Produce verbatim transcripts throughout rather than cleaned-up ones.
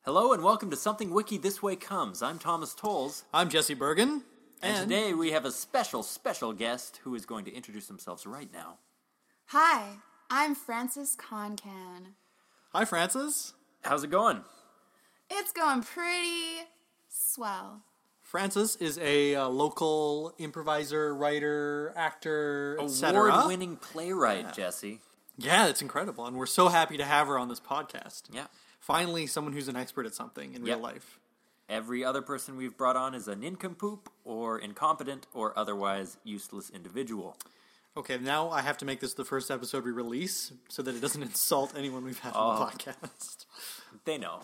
Hello and welcome to Something Wiki This Way Comes. I'm Thomas Tolles. I'm Jesse Bergen. And, and today we have a special, special guest who is going to introduce themselves right now. Hi, I'm Frances Concan. Hi, Frances. How's it going? It's going pretty swell. Frances is a uh, local improviser, writer, actor, et cetera. Award-winning playwright, yeah. Jesse. Yeah, it's incredible, and we're so happy to have her on this podcast. Yeah. Finally, someone who's an expert at something in yep. real life. Every other person we've brought on is a nincompoop, or incompetent, or otherwise useless individual. Okay, now I have to make this the first episode we release so that it doesn't insult anyone we've had oh, on the podcast. They know.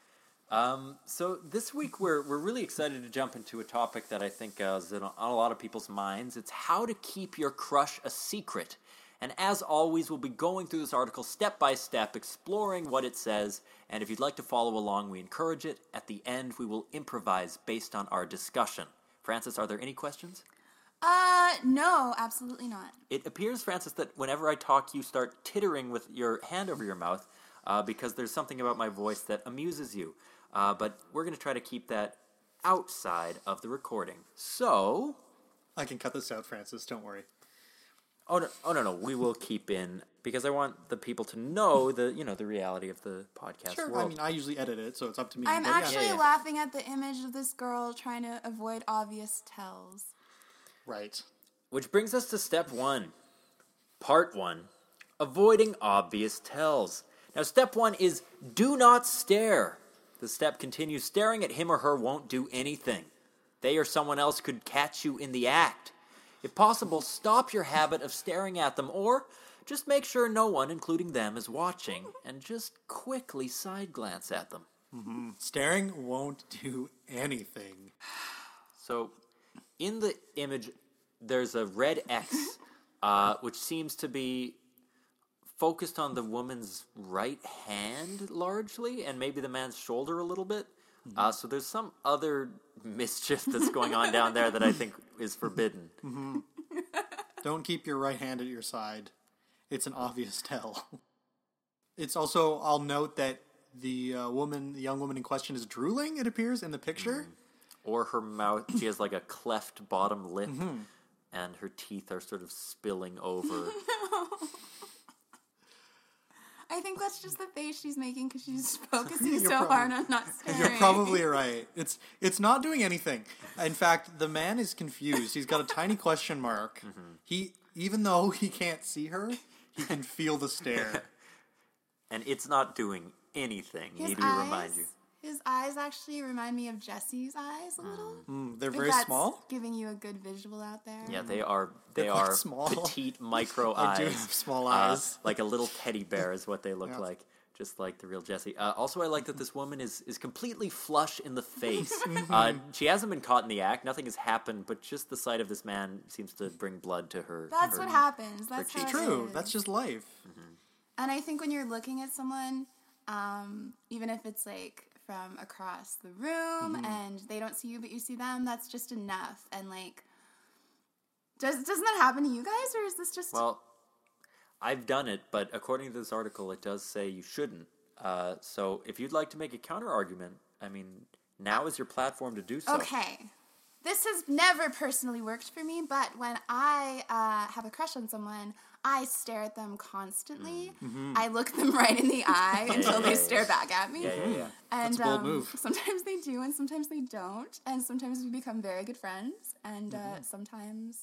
Um, so this week we're we're really excited to jump into a topic that I think uh, is on a lot of people's minds. It's how to keep your crush a secret. And as always, we'll be going through this article step by step, exploring what it says. And if you'd like to follow along, we encourage it. At the end, we will improvise based on our discussion. Frances, are there any questions? Uh, no, absolutely not. It appears, Frances, that whenever I talk, you start tittering with your hand over your mouth uh, because there's something about my voice that amuses you. Uh, but we're going to try to keep that outside of the recording. So... I can cut this out, Frances. Don't worry. Oh no! Oh no! No, we will keep in because I want the people to know the you know the reality of the podcast Sure. world. I mean, I usually edit it, so it's up to me. I'm but actually yeah, yeah. laughing at the image of this girl trying to avoid obvious tells. Right. Which brings us to step one, part one, avoiding obvious tells. Now, step one is do not stare. The step continues: staring at him or her won't do anything. They or someone else could catch you in the act. If possible, stop your habit of staring at them, or just make sure no one, including them, is watching, and just quickly side glance at them. Mm-hmm. Staring won't do anything. So, in the image, there's a red X, uh, which seems to be focused on the woman's right hand, largely, and maybe the man's shoulder a little bit. Mm-hmm. Uh, so there's some other mischief that's going on down there that I think is forbidden. Mm-hmm. Don't keep your right hand at your side. It's an obvious tell. It's also, I'll note that the uh, woman, the young woman in question is drooling, it appears, in the picture. Mm. Or her mouth, she has like a cleft bottom lip, mm-hmm. and her teeth are sort of spilling over. I think that's just the face she's making because she's focusing You're so probably, hard on not staring. You're probably right. It's it's not doing anything. In fact, the man is confused. He's got a tiny question mark. Mm-hmm. He even though he can't see her, he can feel the stare. And it's not doing anything, His need we eyes, remind you. His eyes actually remind me of Jesse's eyes a little. Mm, they're If very that's small. Giving you a good visual out there. Yeah, they are. They They're quite are small. petite micro I eyes. do have small Uh, eyes. like a little teddy bear is what they look Yeah. like, just like the real Jessie. Uh, also, I like that this woman is is completely flush in the face. uh, she hasn't been caught in the act. Nothing has happened, but just the sight of this man seems to bring blood to her. That's her, what happens. That's cheeks. how it True. is. That's just life. Mm-hmm. And I think when you're looking at someone, um, even if it's like from across the room Mm-hmm. and they don't see you but you see them, that's just enough. And like, does doesn't that happen to you guys, or is this just? Well, I've done it, but according to this article, it does say you shouldn't. Uh, so if you'd like to make a counter argument, I mean, now is your platform to do so. Okay. This has never personally worked for me, but when I uh, have a crush on someone, I stare at them constantly. Mm-hmm. I look them right in the eye until yeah, they yeah, stare yeah. back at me. Yeah, yeah, yeah. And That's a bold um, move. sometimes they do, and sometimes they don't. And sometimes we become very good friends, and uh, Mm-hmm. sometimes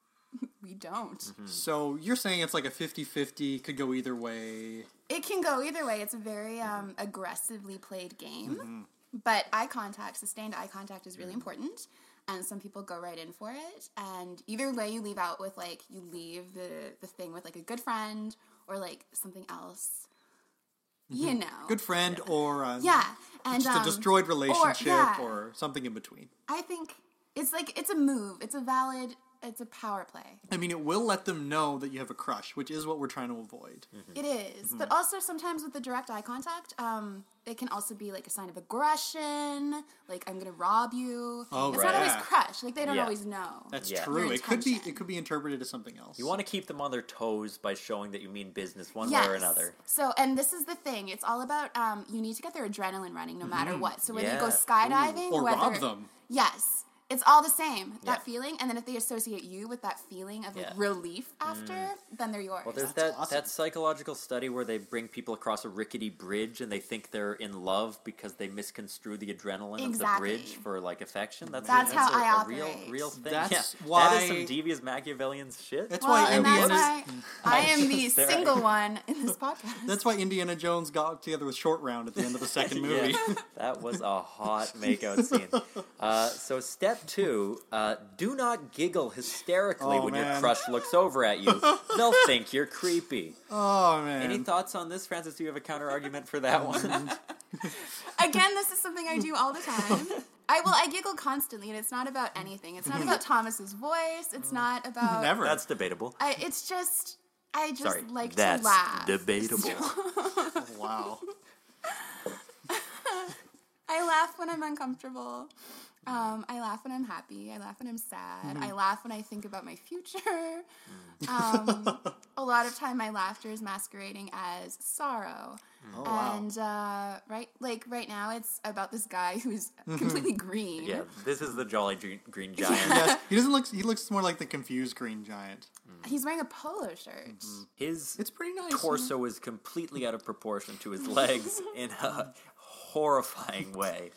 we don't. Mm-hmm. So you're saying it's like a fifty-fifty, could go either way. It can go either way. It's a very um, aggressively played game. Mm-hmm. But eye contact, sustained eye contact is really important. And some people go right in for it. And either way, you leave out with, like, you leave the, the thing with, like, a good friend or, like, something else. Mm-hmm. You know. Good friend Yeah. or uh, Yeah. And, just um, a destroyed relationship or, yeah. something in between. I think it's, like, it's a move. It's a valid, it's a power play. I mean, it will let them know that you have a crush, which is what we're trying to avoid. Mm-hmm. It is. But also sometimes with the direct eye contact, um, It can also be like a sign of aggression, like I'm gonna rob you. Oh, it's right. not always Yeah. crush. Like they don't Yeah. always know. That's Yeah. true. Your It could be intention. it could be interpreted as something else. You want to keep them on their toes by showing that you mean business one Yes. way or another. So, and this is the thing. It's all about um, you need to get their adrenaline running no matter what. So whether you go Yeah. skydiving Or whether, rob them. Yes. It's all the same, that Yeah. feeling. And then if they associate you with that feeling of like, Yeah. relief after, then they're yours. Well, there's That's that, awesome. that psychological study where they bring people across a rickety bridge and they think they're in love because they misconstrue the adrenaline of the Exactly. bridge for like affection. That's, That's a, how that's a, I a real, operate. real thing. That's yeah. That why- is some devious Machiavellian shit. That's well, why and that's Indiana. why I am the Just there. single one in this podcast. That's why Indiana Jones got together with Short Round at the end of the second movie. Yeah, that was a hot makeout scene. Uh, so step two, uh, do not giggle hysterically Oh, when your man. crush looks over at you. They'll think you're creepy. Oh man. Any thoughts on this, Francis? Do you have a counter argument for that one? Again, this is something I do all the time. I well, I giggle constantly, and it's not about anything. It's not about Thomas's voice. It's not about Never. That's debatable. I, it's just I just Sorry, like that's to laugh. debatable. Wow. I laugh when I'm uncomfortable. Um, I laugh when I'm happy. I laugh when I'm sad. I laugh when I think about my future. Um, a lot of time, my laughter is masquerading as sorrow. Oh, wow. And uh, right, like right now, it's about this guy who's completely green. Yeah, this is the Jolly Green, green Giant. Yes, he doesn't look. He looks more like the confused Green Giant. He's wearing a polo shirt. His It's pretty nice. torso is completely out of proportion to his legs in a horrifying way.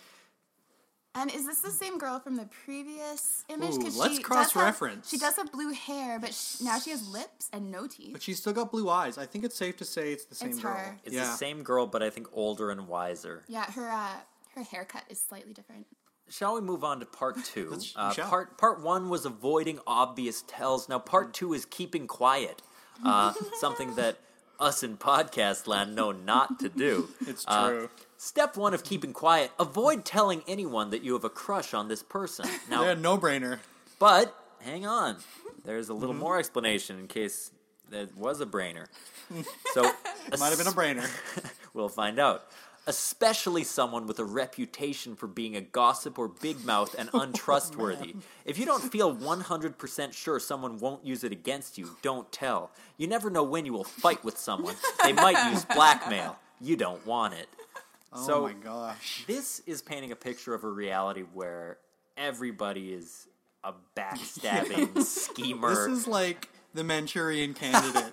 And is this the same girl from the previous image? Ooh, 'Cause let's she does cross-reference. have- She does have blue hair, but sh- now she has lips and no teeth. But she's still got blue eyes. I think it's safe to say it's the same It's girl. her. It's yeah. the same girl, but I think older and wiser. Yeah, her uh, her haircut is slightly different. Shall we move on to part two? Let's- we Uh, shall. part part one was avoiding obvious tells. Now part two is keeping quiet. Uh, something that us in podcast land know not to do. It's Uh, true. step one of keeping quiet: avoid telling anyone that you have a crush on this person. Now, Yeah, no brainer. but hang on, there's a Mm-hmm. little more explanation in case there was a brainer. So Might have been a brainer. We'll find out. Especially someone with a reputation for being a gossip or big mouth and untrustworthy. If you don't feel one hundred percent sure someone won't use it against you, don't tell. You never know when you will fight with someone. They might use blackmail. You don't want it. Oh So- my gosh. This is painting a picture of a reality where everybody is a backstabbing schemer. This is like the Manchurian Candidate.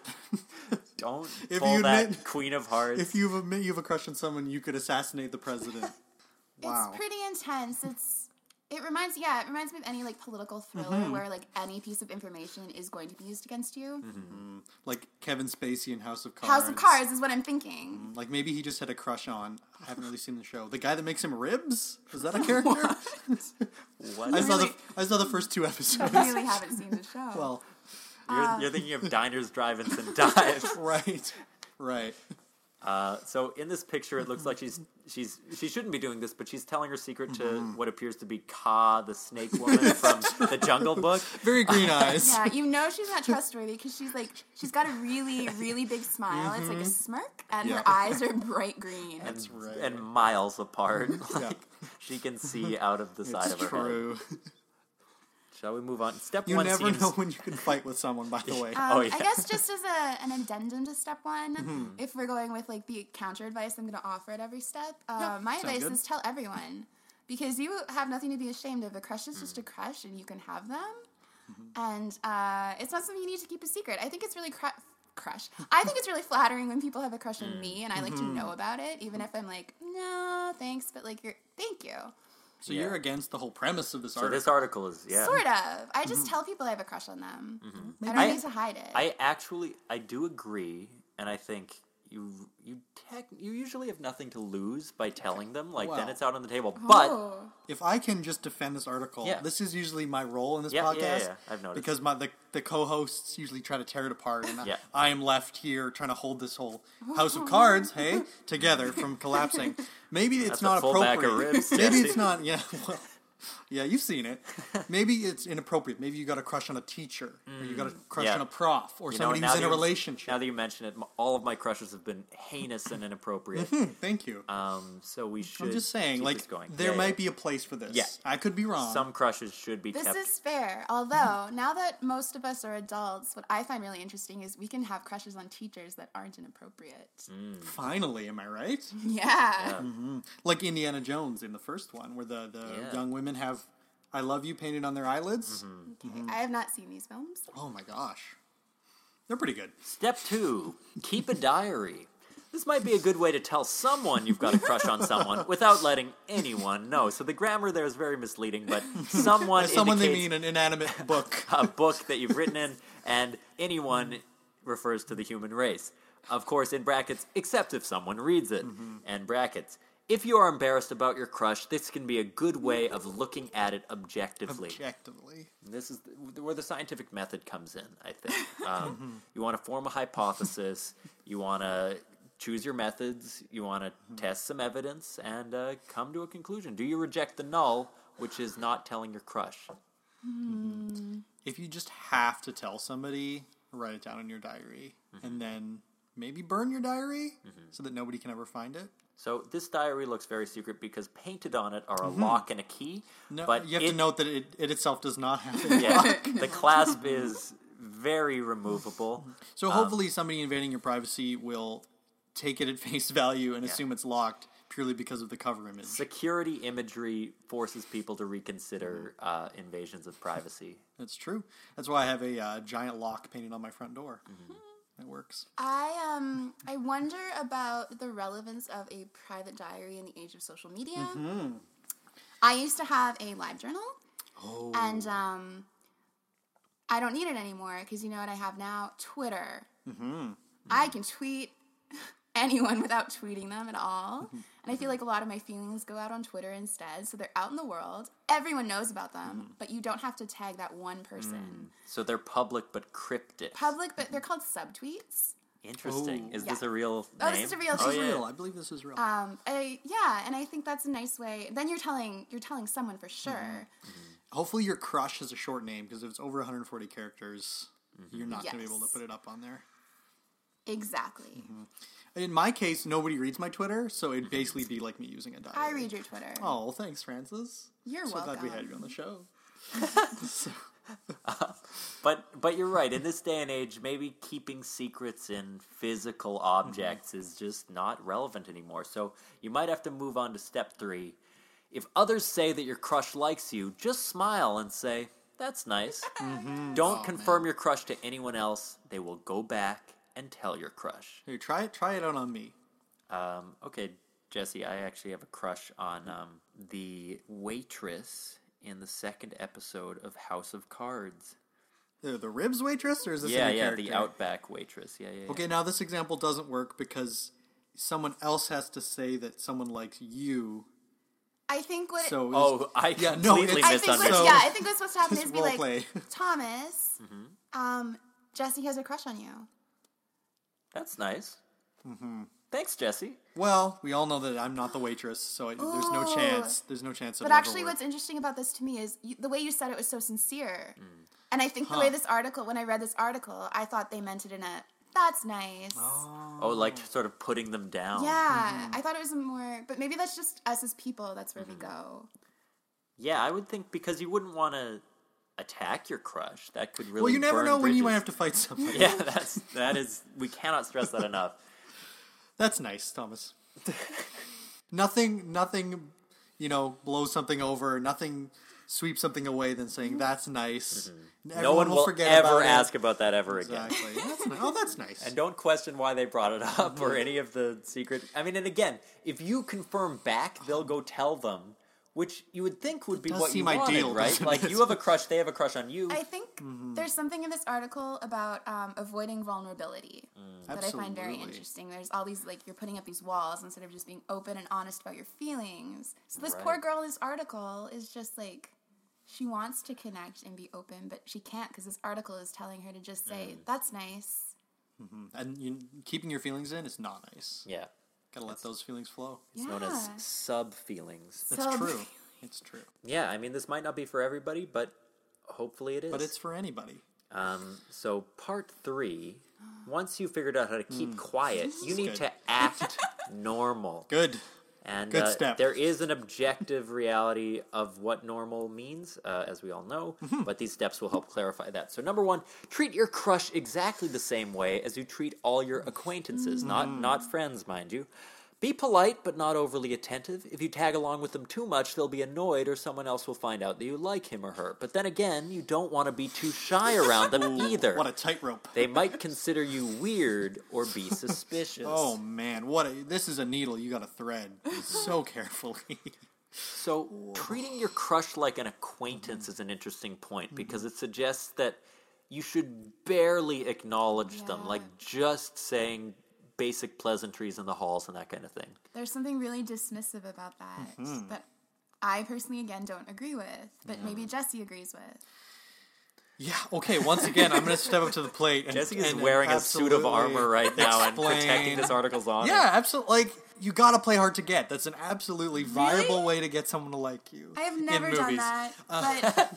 Don't If pull you that admit- Queen of Hearts. If you admit you have a crush on someone, you could assassinate the president. Wow. It's pretty intense. It's it reminds yeah, it reminds me of any like political thriller Mm-hmm. where like any piece of information is going to be used against you. Like Kevin Spacey in House of Cards. House of Cards is what I'm thinking. Like maybe he just had a crush on. I haven't really seen the show. The guy that makes him ribs. Is that a character? What? I saw Really? the I saw the first two episodes. I really haven't seen the show. Well, You're, you're thinking of diners, drive-ins, and dives. right, right. Uh, so in this picture, it looks like she's she's she shouldn't be doing this, but she's telling her secret to Mm-hmm. what appears to be Ka, the snake woman from the Jungle Book. Very green eyes. yeah, you know she's not trustworthy because she's like she's got a really really big smile. It's like a smirk, and Yeah. her eyes are bright green. And, right. and miles apart. Like, Yeah. she can see out of the side It's of her head. true. Shall we move on? Step You one never seems know when you can fight with someone. By the way. Um, Oh, yeah. I guess just as a, an addendum to step one, Mm-hmm. if we're going with like the counter advice I'm going to offer at every step, uh, my sounds advice good. is tell everyone because you have nothing to be ashamed of. A crush is just a crush, and you can have them, Mm-hmm. and uh, it's not something you need to keep a secret. I think it's really cru- crush. I think it's really flattering when people have a crush on me, and I like Mm-hmm. to know about it, even if I'm like, no, thanks, but like, you're thank you. So Yeah. you're against the whole premise of this so article. this article is yeah. Sort of. I just tell people I have a crush on them. I don't I- need to hide it. I actually I do agree, and I think you you tech, you usually have nothing to lose by telling them. Like then Well. it's out on the table. But Oh. If I can just defend this article, Yeah. this is usually my role in this Yeah, yeah, podcast. yeah, I've noticed. Because my the, the co-hosts usually try to tear it apart, and Yeah. I, I am left here trying to hold this whole house of cards, hey, together from collapsing. Maybe it's That's a not full bag appropriate. of ribs, Maybe Jesse. it's not. Yeah. Well, Yeah, you've seen it. Maybe it's inappropriate. Maybe you got a crush on a teacher, or you got a crush yeah. on a prof, or You know, somebody now who's in that a you- relationship. Now that you mention it, m- all of my crushes have been heinous and inappropriate. Hmm, thank you. Um, so we should. I'm just saying, keep like, this going. there Yeah, might yeah. be a place for this. Yeah. I could be wrong. Some crushes should be This kept. is fair. Although, now that most of us are adults, what I find really interesting is we can have crushes on teachers that aren't inappropriate. Finally, am I right? Yeah. Like Indiana Jones in the first one, where the, the Yeah. young women have "I love you" painted on their eyelids. Okay. I have not seen these films. Oh my gosh. They're pretty good. Step two: keep a diary. This might be a good way to tell someone you've got a crush on someone without letting anyone know. So the grammar there is very misleading, but someone By someone they indicates mean an inanimate book. a book that you've written in, and anyone refers to the human race. Of course, in brackets, except if someone reads it. And brackets. If you are embarrassed about your crush, this can be a good way of looking at it objectively. Objectively. This is the, where the scientific method comes in, I think. Um, you want to form a hypothesis. You want to choose your methods. You want to test some evidence and uh, come to a conclusion. Do you reject the null, which is not telling your crush? If you just have to tell somebody, write it down in your diary. And then maybe burn your diary so that nobody can ever find it. So this diary looks very secret because painted on it are a lock and a key. No, but you have it, to note that it, it itself does not have a yeah, lock. the clasp is very removable. So hopefully somebody invading your privacy will take it at face value and assume it's locked purely because of the cover image. Security imagery forces people to reconsider uh, invasions of privacy. That's true. That's why I have a uh, giant lock painted on my front door. It works. I um I wonder about the relevance of a private diary in the age of social media. I used to have a live journal, Oh. and um I don't need it anymore because you know what I have now? Twitter. Mm-hmm. I can tweet anyone without tweeting them at all, and I feel like a lot of my feelings go out on Twitter instead, so they're out in the world. Everyone knows about them, but you don't have to tag that one person. So they're public but cryptic. Public, but they're called subtweets. Interesting. Oh. Is Yeah. this a real Oh, name? this is a real This thing. is yeah. real. I believe this is real. Um, I, yeah, and I think that's a nice way. Then you're telling you're telling someone for sure. Hopefully your crush has a short name, because if it's over one hundred forty characters, you're not going to be able to Yes. put it up on there. Exactly. In my case, nobody reads my Twitter, so it'd basically be like me using a diary. I read your Twitter. Oh, well, thanks, Francis. You're so glad we had welcome. you on the show. But but you're right. In this day and age, maybe keeping secrets in physical objects is just not relevant anymore. So you might have to move on to step three. If others say that your crush likes you, just smile and say, "That's nice." Don't Oh, confirm your crush to anyone else. They will go back and tell your crush. Here, try it. Try it out on me. Um, okay, Jesse, I actually have a crush on um, the waitress in the second episode of House of Cards. The, the ribs waitress, or is this Yeah, a new yeah, character? the Outback waitress. Yeah, yeah, yeah. Okay, now this example doesn't work because someone else has to say that someone likes you. I think what. So Oh, I Yeah, no, completely it's- I think what, misunderstood. yeah, I think what's supposed to happen Just is be role like, play. Thomas, um, Jesse has a crush on you. That's nice. Thanks, Jesse. well, we all know that I'm not the waitress, so it, there's no Ooh. chance. There's no chance. But it'll ever actually, work. what's interesting about this to me is you, the way you said it was so sincere. Mm. And I think the Huh. way this article, when I read this article, I thought they meant it in a, that's nice. Oh, like sort of putting them down. Yeah, I thought it was a more, but maybe that's just us as people. That's where we go. Yeah, I would think because you wouldn't want to attack your crush. That could really Well, you never burn know when you bridges. might have to fight somebody. Yeah, that's that is. We cannot stress that enough. That's nice, Thomas. nothing, nothing, you know, blows something over. Nothing sweeps something away than saying that's nice. no Everyone one will forget ever about it. ask about that ever again. Exactly. That's ni- oh, that's nice. And don't question why they brought it up or any of the secret. I mean, and again, if you confirm back, they'll go tell them, which you would think would be does what you seem wanted, ideal, right? doesn't Like it? you have a crush, they have a crush on you. I think Mm-hmm. there's something in this article about um, avoiding vulnerability that I find very Absolutely. interesting. There's all these, like, you're putting up these walls instead of just being open and honest about your feelings. So this poor Right. girl in this article is just like, she wants to connect and be open, but she can't because this article is telling her to just say, Mm. that's nice. And you, keeping your feelings in is not nice. yeah, Gotta let those feelings flow. it's known as Yeah. sub feelings. That's So- true. It's true. Yeah, I mean, this might not be for everybody, but hopefully it is. But it's for anybody. Um, so part three, once you figured out how to keep quiet, you need good. to act normal. Good. And Good uh, step. there is an objective reality of what normal means, uh, as we all know, but these steps will help clarify that. So number one, treat your crush exactly the same way as you treat all your acquaintances, not not friends, mind you. Be polite, but not overly attentive. If you tag along with them too much, they'll be annoyed or someone else will find out that you like him or her. But then again, you don't want to be too shy around them either. What a tightrope. They might consider you weird or be suspicious. Oh man, what a, this is a needle you got to thread so carefully. So, treating your crush like an acquaintance is an interesting point because it suggests that you should barely acknowledge them, Yeah. like just saying basic pleasantries in the halls and that kind of thing. There's something really dismissive about that that I personally, again, don't agree with, but maybe Jesse agrees with. Yeah, okay, once again, I'm going to step up to the plate. And, Jesse is and wearing a suit of absolutely armor right now and explain- protecting this article's honor. Yeah, absolutely. Like, you got to play hard to get. That's an absolutely viable way to get someone to like you. I have in never done movies. that, but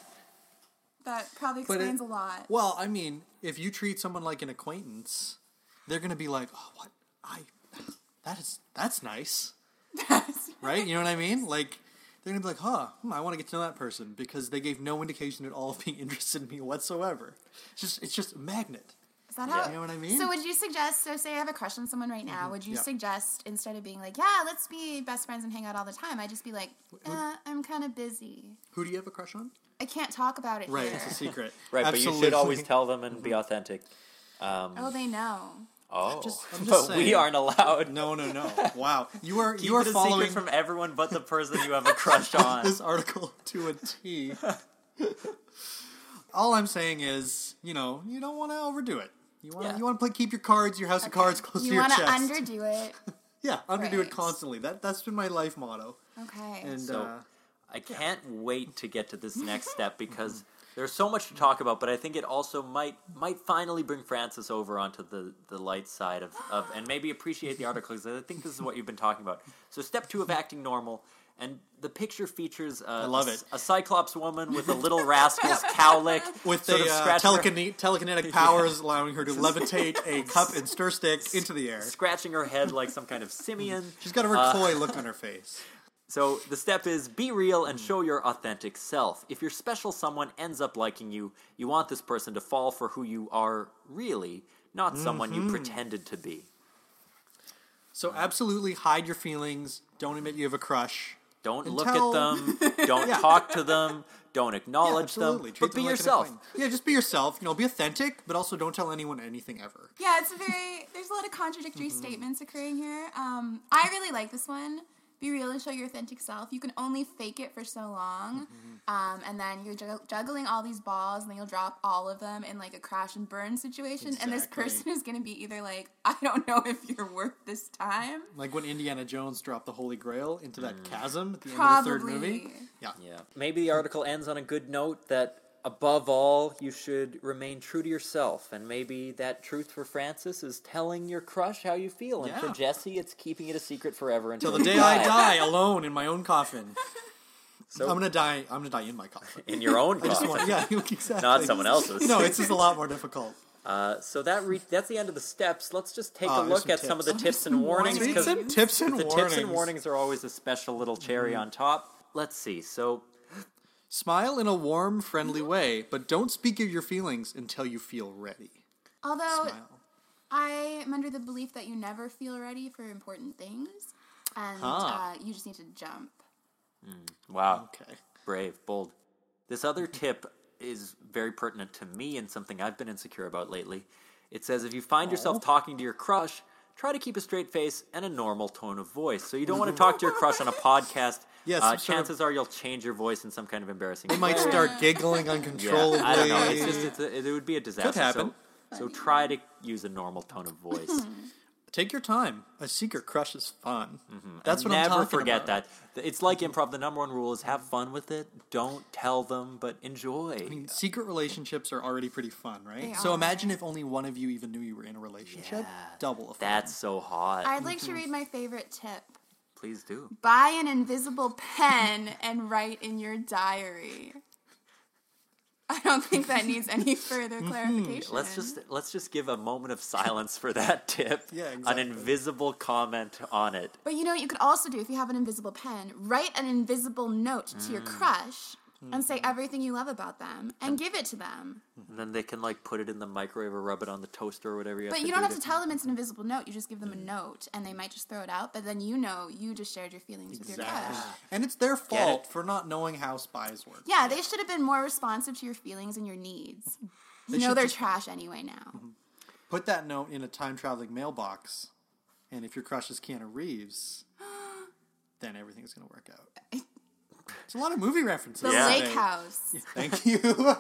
that probably But it- explains a lot. Well, I mean, if you treat someone like an acquaintance, they're going to be like, "Oh, what? I that is that's nice." Right? You know what I mean? Like they're going to be like, "Huh, hmm, I want to get to know that person because they gave no indication at all of being interested in me whatsoever." It's just it's just a magnet. Is that how? You know what I mean? So would you suggest? So say I have a crush on someone right now. Would you Yeah. suggest instead of being like, "Yeah, let's be best friends and hang out all the time," I just be like, uh, "I'm kind of busy. Who do you have a crush on? I can't talk about it Right, here." it's a secret. Right, but you Absolutely. should always tell them and be authentic. Um, Oh, they know. oh, just- I'm just but we saying. aren't allowed. No, no, no. Wow. You are Keep you are it a following secret from everyone but the person you have a crush on. this article to a T. All I'm saying is, you know, you don't want to overdo it. You want Yeah. you want to play keep your cards, your house of cards close You to your want chest. to underdo it. yeah, underdo Right. it constantly. That that's been my life motto. Okay. And So- uh, I can't wait to get to this next step because there's so much to talk about, but I think it also might might finally bring Francis over onto the, the light side of, of and maybe appreciate the article because I think this is what you've been talking about. So step two of acting normal, and the picture features uh, love a, it. a Cyclops woman with a little rascal's cowlick with sort the of uh, scratching her- telekine- telekinetic powers allowing her to levitate a cup and stir stick into the air. scratching her head like some kind of simian. She's got a recoy look on her face. So the step is be real and show your authentic self. If your special someone ends up liking you, you want this person to fall for who you are really, not someone you pretended to be. So absolutely hide your feelings. Don't admit you have a crush. Don't And look tell- at them. Don't Yeah. talk to them. Don't Yeah, acknowledge absolutely. them. Treat But them be like an yourself. acquaintance. Yeah, just be yourself. You know, be authentic, but also don't tell anyone anything ever. Yeah, it's a very. There's a lot of contradictory Mm-hmm. statements occurring here. Um, I really like this one. Be real and show your authentic self. You can only fake it for so long, Mm-hmm. um, and then you're jugg- juggling all these balls, and then you'll drop all of them in like a crash and burn situation. And this Exactly. person is going to be either like, I don't know if you're worth this time. Like when Indiana Jones dropped the Holy Grail into that Mm. chasm at the Probably. end of the third movie. Yeah. Yeah. Maybe the article ends on a good note that above all, you should remain true to yourself. And maybe that truth for Francis is telling your crush how you feel. And Yeah. for Jesse, it's keeping it a secret forever until Till the day I die alone in my own coffin. So- I'm gonna die. I'm gonna die in my coffin. In your own I just coffin. want, yeah, exactly. Not someone else's. No, it's just a lot more difficult. Uh, so that re- that's the end of the steps. Let's just take Oh, a there's look some at some of the tips. tips and warnings. warnings. 'cause Some tips and the warnings. tips and warnings are always a special little cherry on top. Let's see. So Smile in a warm, friendly way, but don't speak of your feelings until you feel ready. Although Smile. I am under the belief that you never feel ready for important things, and Huh. uh, you just need to jump. wow, Okay. brave, bold. This other tip is very pertinent to me and something I've been insecure about lately. It says if you find yourself talking to your crush, try to keep a straight face and a normal tone of voice. So you don't want to talk to your crush on a podcast. Yes, uh, some sort of- chances are you'll change your voice in some kind of embarrassing They might way. start giggling Yeah, uncontrollably. I don't know. It's just it's a, it would be a disaster. happen. So, so try to use a normal tone of voice. Take your time. A secret crush is fun. That's And what I'm never talking forget about. that. It's like improv. The number one rule is have fun with it. Don't tell them, but enjoy. I mean, secret relationships are already pretty fun, right? They so are. imagine if only one of you even knew you were in a relationship. Yeah. Double of fun. That's so hot. I'd like to read my favorite tip. Please do. Buy an invisible pen and write in your diary. I don't think that needs any further clarification. Let's just let's just give a moment of silence for that tip. Yeah, An exactly. invisible comment on it. But you know what you could also do if you have an invisible pen? Write an invisible note to your crush and say everything you love about them and give it to them. And then they can like put it in the microwave or rub it on the toaster or whatever you have But to you do don't have to tell them it's an invisible note. You just give them a note and they might just throw it out. But then you know you just shared your feelings with your Exactly. crush. And it's their Get fault it? for not knowing how spies work. Yeah, they should have been more responsive to your feelings and your needs. They You know should they're just- trash anyway now. Put that note in a time-traveling mailbox, and if your crush is Keanu Reeves, then everything's going to work out. It's a lot of movie references. The Yeah. lake today. house. Thank you.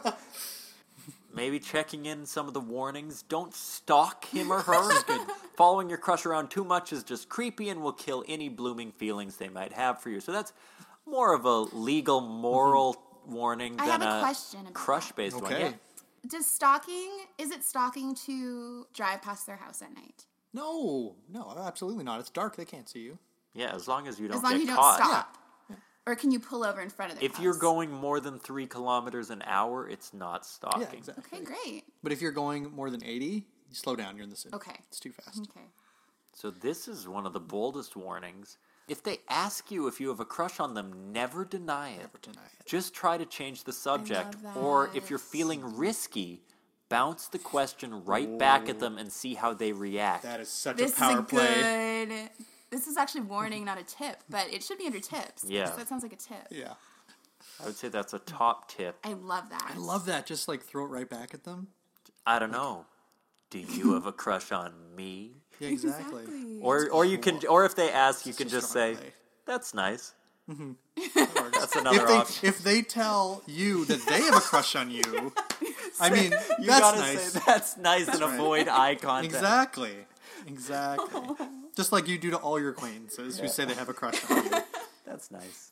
Maybe checking in some of the warnings. Don't stalk him or her. Following your crush around too much is just creepy and will kill any blooming feelings they might have for you. So that's more of a legal, moral warning I than have a a question about crush-based one. Okay. Yeah. Does stalking, is it stalking to drive past their house at night? No, no, absolutely not. It's dark. They can't see you. Yeah, as long as you don't As long get as you don't caught. stop. Or can you pull over in front of their If house? you're going more than three kilometers an hour, it's not stalking. Yeah, exactly. Okay, great. But if you're going more than eighty, you slow down. You're in the city. Okay. It's too fast. Okay. So this is one of the boldest warnings. If they ask you if you have a crush on them, never deny it. Never deny it. Just try to change the subject. love Or that. if you're feeling risky, bounce the question right back at them and see how they react. That is such This a power is a play. good... This is actually warning, not a tip, but it should be under tips. Yeah. So that sounds like a tip. Yeah. I would say that's a top tip. I love that. I love that. Just like throw it right back at them. I don't know. Do you have a crush on me? Yeah, exactly. Exactly. Or or you can or if they ask, you It's can a just strong say, play. "That's nice." That works. That's another if they option. if they tell you that they have a crush on you, I mean You that's gotta nice. say that's nice and right. avoid eye contact. Exactly. Exactly. Just like you do to all your acquaintances who say they have a crush on you. That's nice.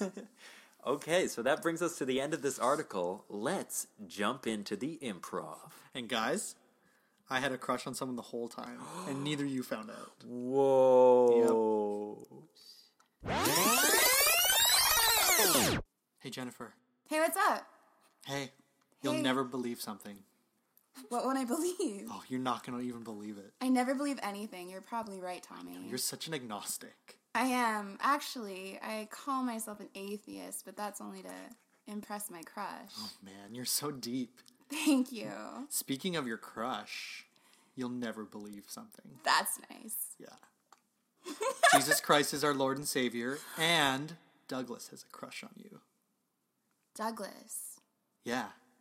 Okay, so that brings us to the end of this article. Let's jump into the improv. And guys, I had a crush on someone the whole time, and neither you found out. Whoa. Hey Jennifer. Hey, what's up? Hey, you'll Hey. never believe something. What won't I believe? Oh, you're not gonna even believe it. I never believe anything. You're probably right, Tommy. You're such an agnostic. I am. Actually, I call myself an atheist, but that's only to impress my crush. Man, you're so deep. Thank you. Speaking of your crush, you'll never believe something. That's nice. Yeah. Jesus Christ is our Lord and Savior, and Douglas has a crush on you. Douglas, Yeah.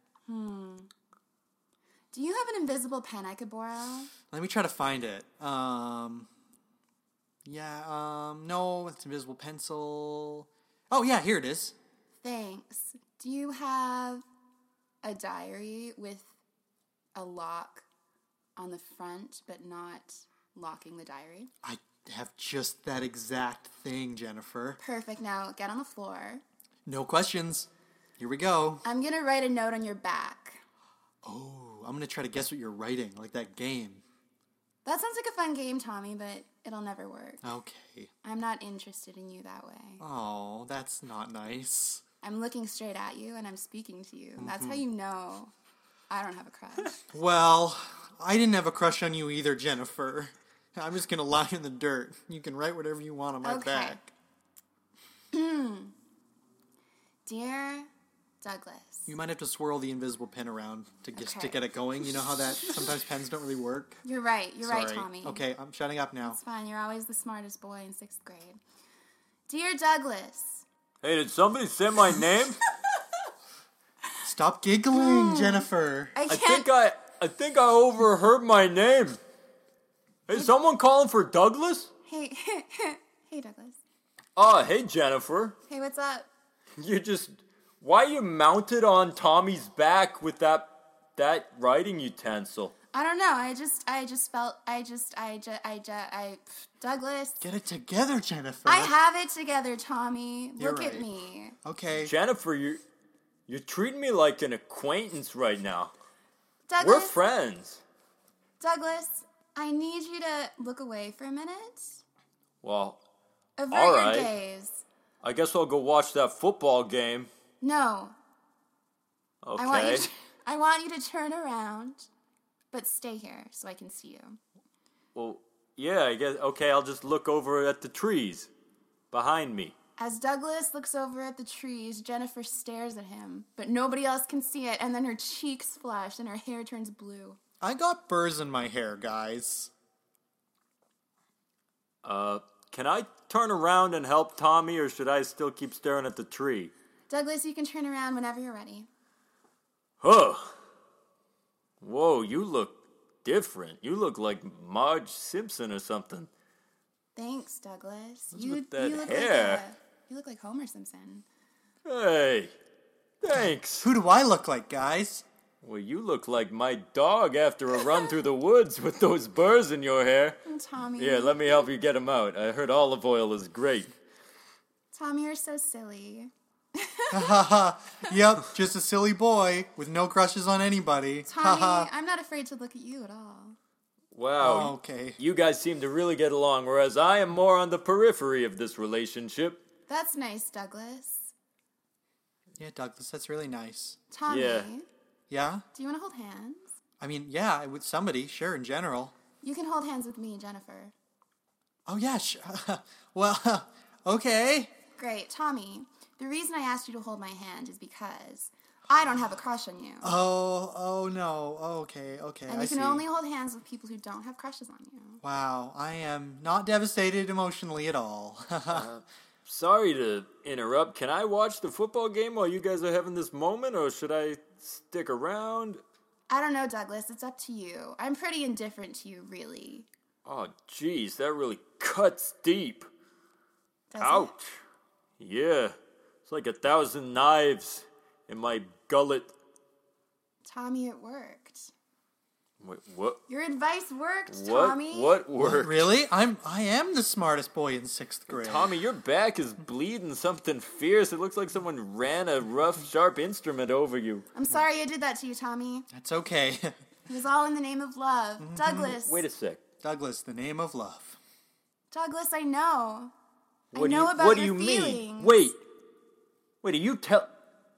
do you have an invisible pen I could borrow? Let me try to find it. Um. Yeah. Um. No, it's invisible pencil. Oh yeah, here it is. Thanks. Do you have a diary with a lock on the front, but not locking the diary? I have just that exact thing, Jennifer. Perfect. Now get on the floor. No questions. Here we go. I'm gonna write a note on your back. Oh, I'm gonna try to guess what you're writing, like that game. That sounds like a fun game, Tommy, but it'll never work. Okay. I'm not interested in you that way. Oh, that's not nice. I'm looking straight at you and I'm speaking to you. That's how you know I don't have a crush. Well, I didn't have a crush on you either, Jennifer. I'm just gonna lie in the dirt. You can write whatever you want on my Okay. back. Dear Douglas. You might have to swirl the invisible pen around to get Okay. to get it going. You know how that sometimes pens don't really work. You're right. You're right, Sorry. Tommy. Okay, I'm shutting up now. It's fine. You're always the smartest boy in sixth grade. Dear Douglas. Hey, did somebody say my name? Stop giggling, Jennifer. I I can't. think I I think I overheard my name. Hey, someone calling for Douglas? Hey, hey, Douglas. Oh, hey Jennifer. Hey, what's up? You just why you mounted on Tommy's back with that that writing utensil? I don't know. I just, I just felt, I just, I just, I just, I, Douglas. Get it together, Jennifer. I have it together, Tommy. You're Look at right. me. Okay. Jennifer, you you're treating me like an acquaintance right now. Douglas. We're friends. Douglas, I need you to look away for a minute. Well, Avert All your right. gaze. I guess I'll go watch that football game. No. Okay. I want you to, I want you to turn around, but stay here so I can see you. Well, yeah, I guess. Okay, I'll just look over at the trees behind me. As Douglas looks over at the trees, Jennifer stares at him, but nobody else can see it, and then her cheeks flush and her hair turns blue. I got burrs in my hair, guys. Uh, can I turn around and help Tommy, or should I still keep staring at the tree? Douglas, you can turn around whenever you're ready. Huh. Whoa, you look different. You look like Marge Simpson or something. Thanks, Douglas. What's you, with that you look hair? Like a, you look like Homer Simpson. Hey, thanks. Who do I look like, guys? Well, you look like my dog after a run through the woods with those burrs in your hair. And Tommy. Here, let me help you get them out. I heard olive oil is great. Tommy, you're so silly. Yep, just a silly boy with no crushes on anybody. Tommy, I'm not afraid to look at you at all. Wow. Oh, okay. You guys seem to really get along, whereas I am more on the periphery of this relationship. That's nice, Douglas. Yeah, Douglas, that's really nice. Tommy, Yeah. Yeah? do you want to hold hands? I mean, yeah, with somebody, sure, in general. You can hold hands with me, Jennifer. Oh, yeah, sh- well, okay. Great. Tommy, the reason I asked you to hold my hand is because I don't have a crush on you. Oh, oh no. Okay, okay, and I you can see. only hold hands with people who don't have crushes on you. Wow, I am not devastated emotionally at all. Uh, sorry to interrupt. Can I watch the football game while you guys are having this moment, or should I stick around? I don't know, Douglas. It's up to you. I'm pretty indifferent to you, really. Oh, jeez, that really cuts deep. Does it? Ouch. Yeah, it's like a thousand knives in my gullet. Tommy, it worked. Wait, what? Your advice worked, What? Tommy. What worked? Really? I'm I am the smartest boy in sixth grade. Tommy, your back is bleeding something fierce. It looks like someone ran a rough, sharp instrument over you. I'm sorry I did that to you, Tommy. That's okay. It was all in the name of love. Douglas. Wait a sec. Douglas, the name of love. Douglas, I know. What I do know you, about what do your you feelings. mean? Wait. Wait, are you tell...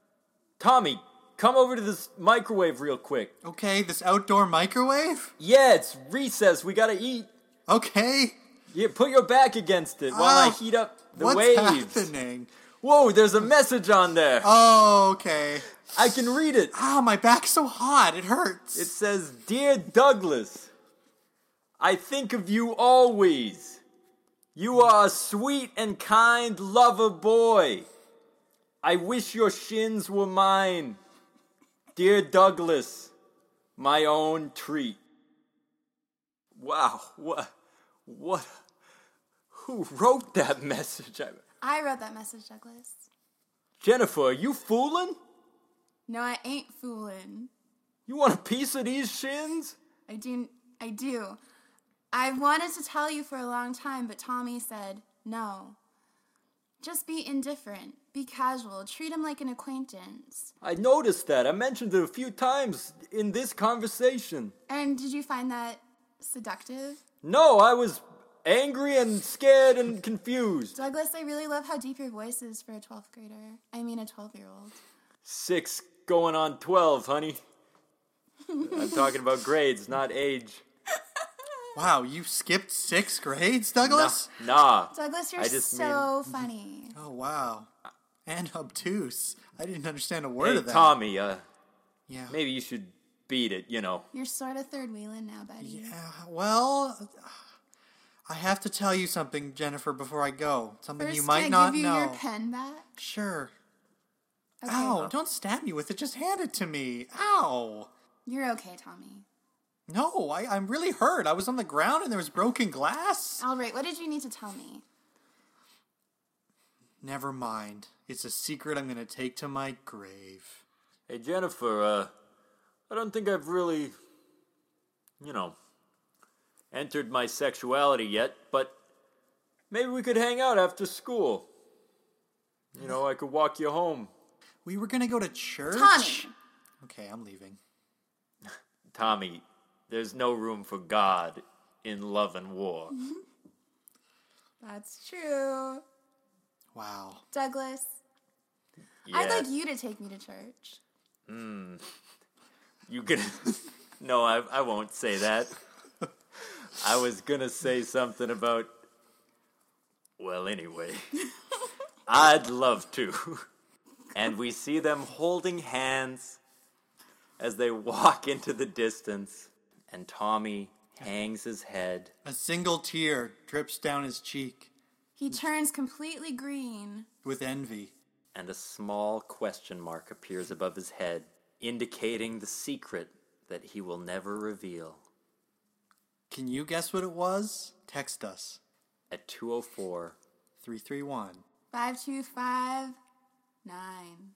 Tommy, come over to this microwave real quick. Okay, this outdoor microwave? Yeah, it's recess. We gotta eat. Okay. Yeah, put your back against it while I Oh, heat up the What's waves. happening? Whoa, there's a message on there. Oh, okay. I can read it. Ah, my back's so hot. It hurts. It says, Dear Douglas, I think of you always. You are a sweet and kind lover boy. I wish your shins were mine. Dear Douglas, my own treat. Wow, what, what, who wrote that message? I- I wrote that message, Douglas. Jennifer, are you fooling? No, I ain't fooling. You want a piece of these shins? I do. I do. I've wanted to tell you for a long time, but Tommy said no. Just be indifferent. Be casual. Treat him like an acquaintance. I noticed that. I mentioned it a few times in this conversation. And did you find that seductive? No, I was angry and scared and confused. Douglas, I really love how deep your voice is for a twelfth grader. I mean, a twelve-year-old. Six going on twelve, honey. I'm talking about grades, not age. Wow, you skipped six grades, Douglas? Nah. Douglas, you're I just so funny. Oh, wow. And obtuse. I didn't understand a word Hey, of that. Tommy, uh, Yeah. maybe you should beat it, you know. You're sort of third wheeling now, buddy. Yeah, well, I have to tell you something, Jennifer, before I go. Something First, you might can I not give you know. your pen back? Sure. Okay. Ow, don't stab me with it. Just hand it to me. Ow. You're okay, Tommy. No, I, I'm really hurt. I was on the ground and there was broken glass. All right, what did you need to tell me? Never mind. It's a secret I'm going to take to my grave. Hey, Jennifer, uh, I don't think I've really, you know, entered my sexuality yet, but maybe we could hang out after school. You know, I could walk you home. We were going to go to church? Tommy! Okay, I'm leaving. Tommy, there's no room for God in love and war. That's true. Wow. Douglas, Yeah. I'd like you to take me to church. You gonna? No, I I won't say that. I was gonna say something about. Well, anyway, I'd love to. And we see them holding hands as they walk into the distance, and Tommy hangs his head. A single tear drips down his cheek He turns completely green. with envy. And a small question mark appears above his head, indicating the secret that he will never reveal. Can you guess what it was? Text us. At two oh four. three three one. Five two five nine.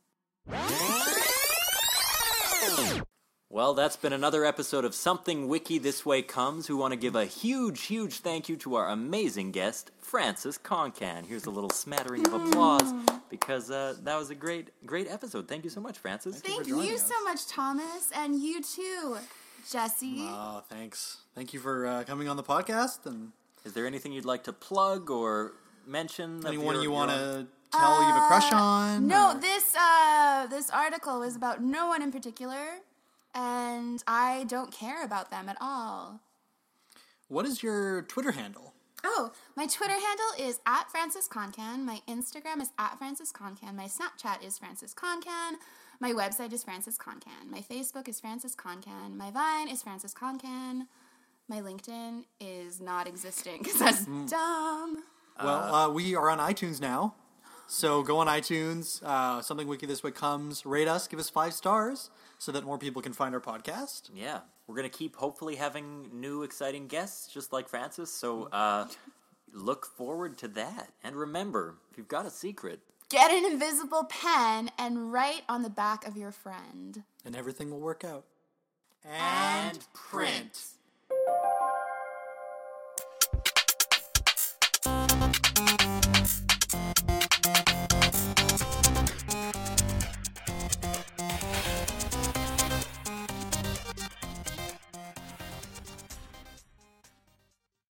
Well, that's been another episode of Something Wiki This Way Comes. We want to give a huge, huge thank you to our amazing guest, Frances Concan. Here's a little smattering of applause because uh, that was a great, great episode. Thank you so much, Frances. Thank you Thank for joining you us. so much, Thomas, and you too, Jesse. Oh, thanks. Thank you for uh, coming on the podcast. And Is there anything you'd like to plug or mention? of anyone your- you your want own- to tell you have a crush on? No, or- this uh, this article was about no one in particular, and I don't care about them at all. What is your Twitter handle? Oh, my Twitter handle is at Frances Concan. My Instagram is at Frances Concan. My Snapchat is Frances Concan. My website is Frances Concan. My Facebook is Frances Concan. My Vine is Frances Concan. My LinkedIn is not existing because that's dumb. Well, uh, we are on iTunes now. So go on iTunes, uh, Something Wiki This Way Comes, rate us, give us five stars so that more people can find our podcast. Yeah, we're going to keep hopefully having new exciting guests just like Frances, so uh, look forward to that. And remember, if you've got a secret, Get an invisible pen and write on the back of your friend. And everything will work out.